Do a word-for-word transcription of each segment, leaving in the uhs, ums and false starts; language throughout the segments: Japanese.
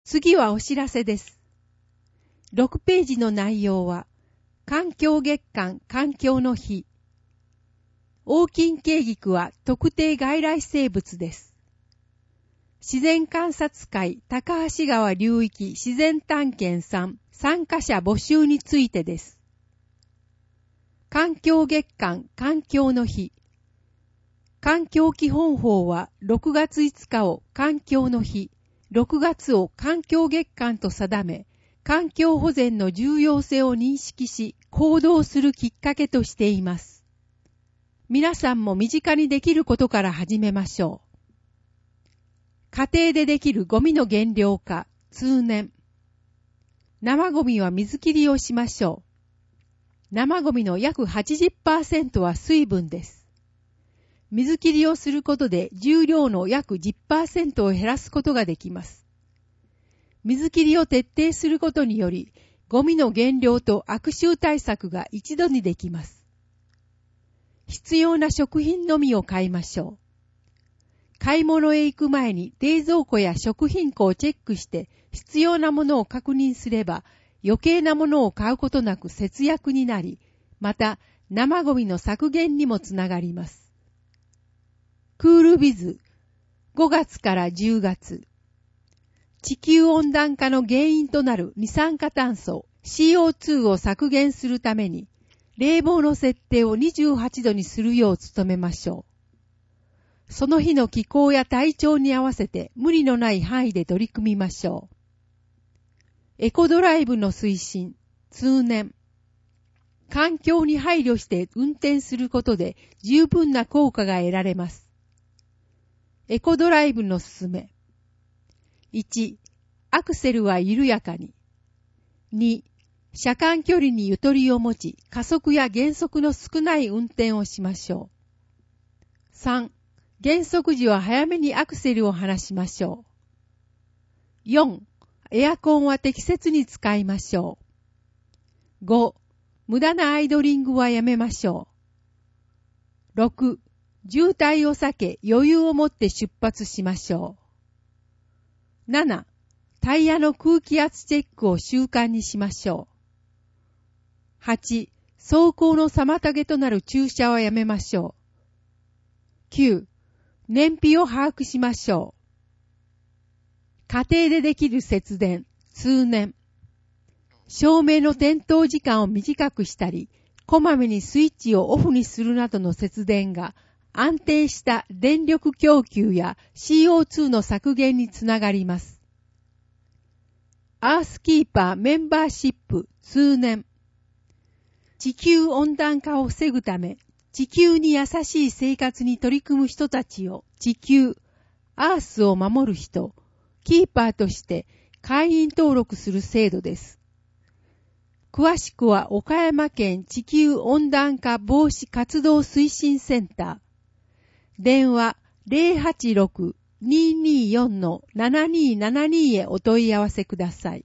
次はお知らせです。ろくページの内容は、環境月間環境の日。オオキンケイギクは特定外来生物です。自然観察会高橋川流域自然探検さん参加者募集についてです。環境月間環境の日。環境基本法はろくがついつかを環境の日、ろくがつを環境月間と定め、環境保全の重要性を認識し、行動するきっかけとしています。皆さんも身近にできることから始めましょう。家庭でできるゴミの減量化、通年。生ゴミは水切りをしましょう。生ゴミの約 はちじゅっパーセント は水分です。水切りをすることで重量の約 じゅっパーセント を減らすことができます。水切りを徹底することにより、ゴミの減量と悪臭対策が一度にできます。必要な食品のみを買いましょう。買い物へ行く前に冷蔵庫や食品庫をチェックして必要なものを確認すれば余計なものを買うことなく節約になり、また生ゴミの削減にもつながります。クールビズごがつからじゅうがつ。地球温暖化の原因となる二酸化炭素 シーオーツー を削減するために冷房の設定をにじゅうはちどにするよう努めましょう。その日の気候や体調に合わせて無理のない範囲で取り組みましょう。エコドライブの推進、通年。環境に配慮して運転することで十分な効果が得られます。エコドライブのすすめ。いち. アクセルは緩やかに。に. 車間距離にゆとりを持ち、加速や減速の少ない運転をしましょう。さん. 減速時は早めにアクセルを離しましょう。よん. エアコンは適切に使いましょう。ご. 無駄なアイドリングはやめましょう。ろく. 渋滞を避け余裕を持って出発しましょう。なな. タイヤの空気圧チェックを習慣にしましょう。はち. 走行の妨げとなる駐車はやめましょう。きゅう. 燃費を把握しましょう。家庭でできる節電、通年。照明の点灯時間を短くしたり、こまめにスイッチをオフにするなどの節電が、安定した電力供給や シーオーツー の削減につながります。アースキーパーメンバーシップ通年。地球温暖化を防ぐため、地球に優しい生活に取り組む人たちを地球、アースを守る人、キーパーとして会員登録する制度です。詳しくは岡山県地球温暖化防止活動推進センター。電話 ゼロはちろく にーにーよん のななにーななにー へお問い合わせください。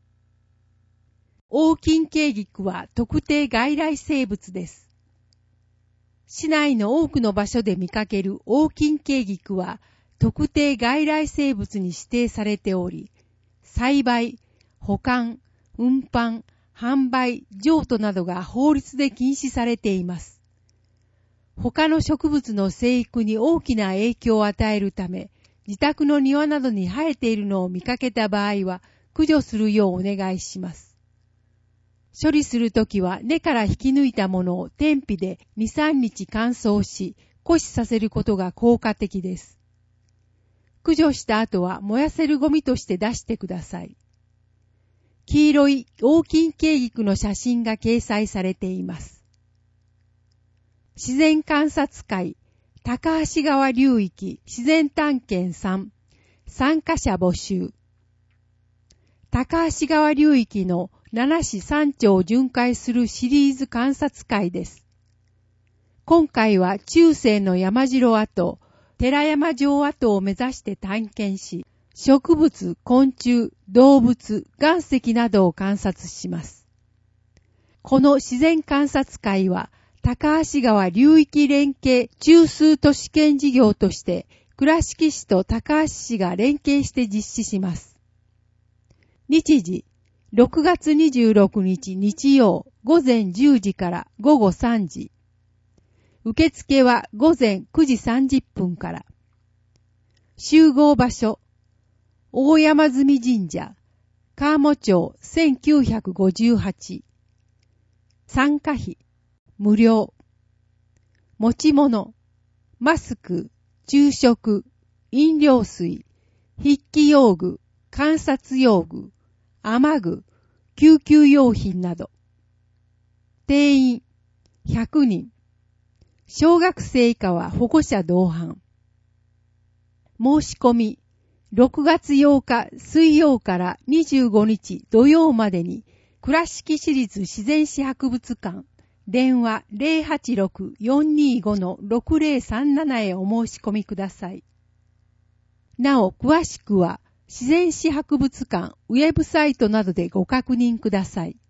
オオキンケイギクは特定外来生物です。市内の多くの場所で見かけるオオキンケイギクは特定外来生物に指定されており、栽培、保管、運搬、販売、譲渡などが法律で禁止されています。他の植物の生育に大きな影響を与えるため、自宅の庭などに生えているのを見かけた場合は、駆除するようお願いします。処理するときは根から引き抜いたものを天日でに、さんにち乾燥し、枯死させることが効果的です。駆除した後は燃やせるゴミとして出してください。黄色いオオキンケイギクの写真が掲載されています。自然観察会高橋川流域自然探検さん参加者募集。高橋川流域の七市三町を巡回するシリーズ観察会です。今回は中世の山城跡、寺山城跡を目指して探検し、植物、昆虫、動物、岩石などを観察します。この自然観察会は、高橋川流域連携中枢都市圏事業として、倉敷市と高橋市が連携して実施します。 日時、ろくがつにじゅうろくにち日曜午前じゅうじから午後さんじ。受付は午前くじさんじゅっぷんから。集合場所、大山積神社、川茂町せんきゅうひゃくごじゅうはち。参加費、無料。持ち物、マスク、昼食、飲料水、筆記用具、観察用具、雨具、救急用品など。定員ひゃくにん。小学生以下は保護者同伴。申し込み、ろくがつようか水曜からにじゅうごにち土曜までに、倉敷市立自然史博物館、電話 ゼロはちろく よんにーご ろくゼロさんなな へお申し込みください。なお、詳しくは、自然史博物館ウェブサイトなどでご確認ください。